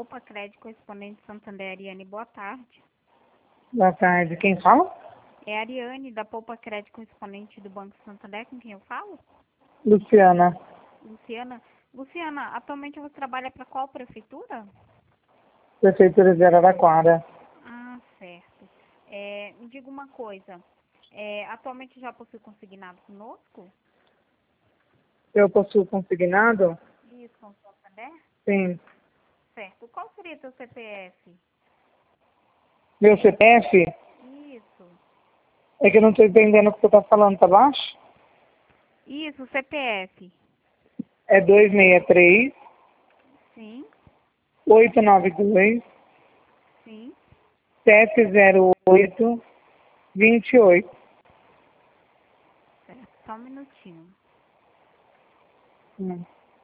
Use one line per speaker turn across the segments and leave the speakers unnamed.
Poupa Crédito, correspondente Santander. Ariane, boa tarde.
Boa tarde. Quem fala?
É a Ariane, da Poupa Crédito, correspondente do Banco Santander, com quem eu falo?
Luciana.
Luciana. Luciana, atualmente você trabalha para qual prefeitura?
Prefeitura de Araraquara.
Ah, certo. Me diga uma coisa. Atualmente já possui consignado conosco?
Eu possuo consignado?
Isso, com o Santander?
Sim.
Certo. Qual seria seu CPF?
Meu CPF?
Isso.
É que eu não estou entendendo o que você está falando, tá baixo?
Isso, CPF.
É 263
Sim,
892
sim.
708 28.
Certo. Só um minutinho.
Hum.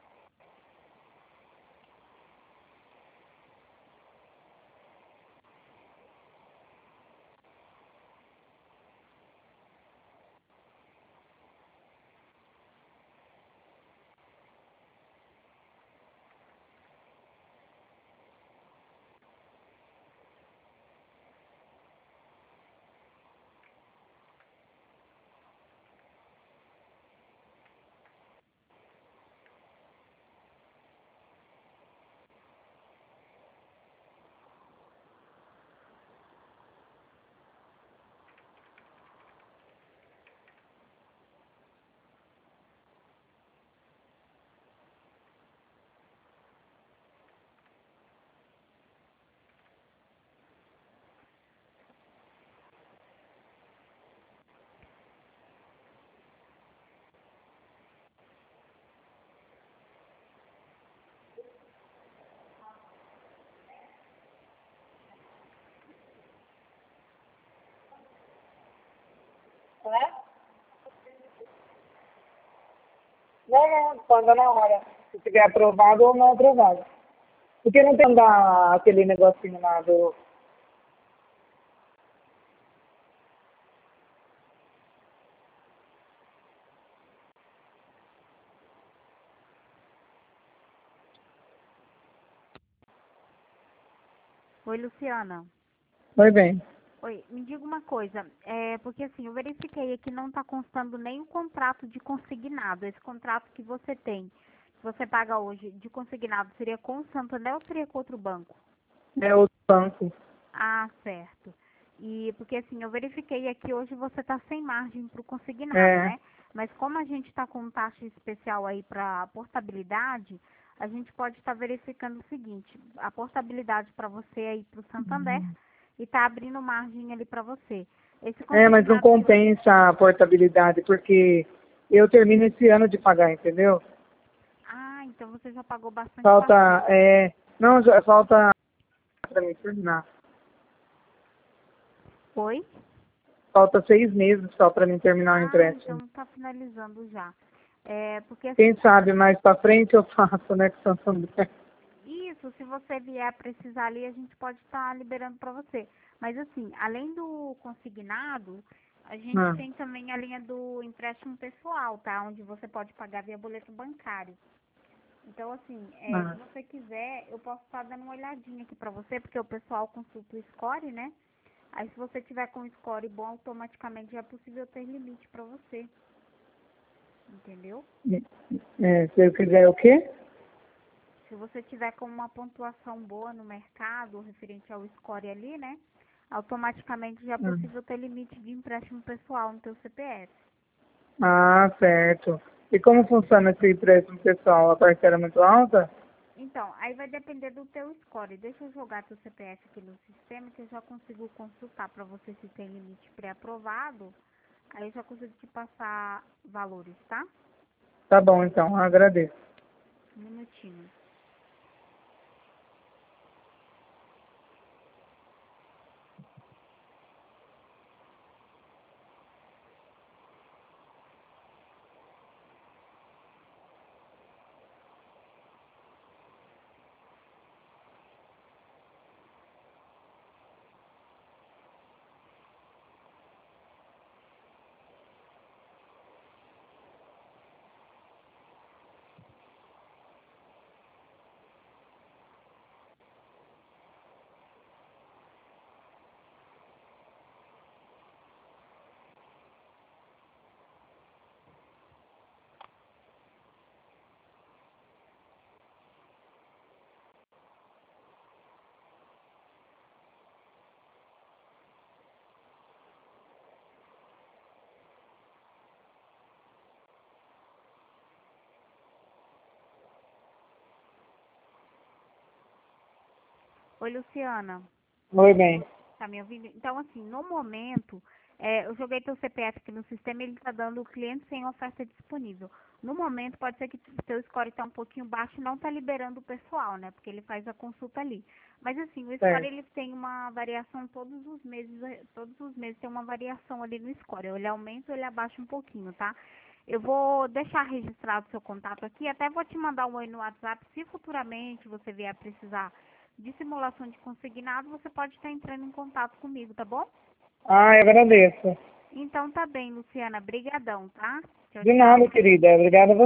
Não, quando na hora. Se tiver aprovado ou não aprovado. Porque não tem aquele negocinho lá do...
Oi, Luciana.
Oi, bem.
Oi, me diga uma coisa. Porque assim, eu verifiquei aqui não está constando nem o contrato de consignado. Esse contrato que você tem, que você paga hoje de consignado, seria com o Santander ou seria com outro banco?
É outro banco.
Ah, certo. E porque assim, eu verifiquei aqui hoje você está sem margem para o consignado,
É.
né? Mas como a gente está com taxa especial aí para portabilidade, a gente pode estar verificando o seguinte, a portabilidade para você aí para o Santander e está abrindo margem ali para você. Esse
É, mas não
consignado que você...
compensa a portabilidade, porque eu termino esse ano de pagar, entendeu?
Ah, então você já pagou bastante
Falta,
parcela.
não, já falta para me terminar.
Foi?
Falta 6 meses só para mim terminar o
Ah,
empréstimo.
então está finalizando já. Porque
Quem
assim,
sabe mais para frente eu faço, né, com Santander.
isso, se você vier precisar ali, a gente pode estar liberando para você. Mas assim, além do consignado, a gente
Ah,
tem também a linha do empréstimo pessoal, tá? Onde você pode pagar via boleto bancário. Então, assim, se
ah.
você quiser, eu posso estar dando uma olhadinha aqui para você, porque o pessoal consulta o score, né? Aí, se você tiver com o score bom, automaticamente já é possível ter limite para você. Entendeu?
Se eu quiser o quê?
Se você tiver com uma pontuação boa no mercado, referente ao score ali, né? Automaticamente já é possível ter limite de empréstimo pessoal no teu CPF.
Ah, certo. E como funciona esse empréstimo pessoal? A parcela é muito alta?
Então, aí vai depender do teu score. Deixa eu jogar teu CPF aqui no sistema que eu já consigo consultar para você se tem limite pré-aprovado. Aí eu já consigo te passar valores, tá?
Tá bom, então, agradeço.
Um minutinho. Oi, Luciana.
Oi, bem.
Tá me ouvindo? Então, assim, no momento, eu joguei teu CPF aqui no sistema e ele tá dando o cliente sem oferta disponível. No momento, pode ser que teu score tá um pouquinho baixo e não tá liberando o pessoal, né? Porque ele faz a consulta ali. Mas, assim, o score,
Certo.
ele tem uma variação todos os meses tem uma variação ali no score. Ou ele aumenta ou ele abaixa um pouquinho, tá? Eu vou deixar registrado o seu contato aqui, até vou te mandar um oi no WhatsApp, se futuramente você vier a precisar de simulação de consignado, você pode estar entrando em contato comigo, tá bom?
Ah, eu agradeço.
Então tá bem, Luciana. Brigadão, tá? Tchau,
De nada,
tchau.
querida. Obrigada a você.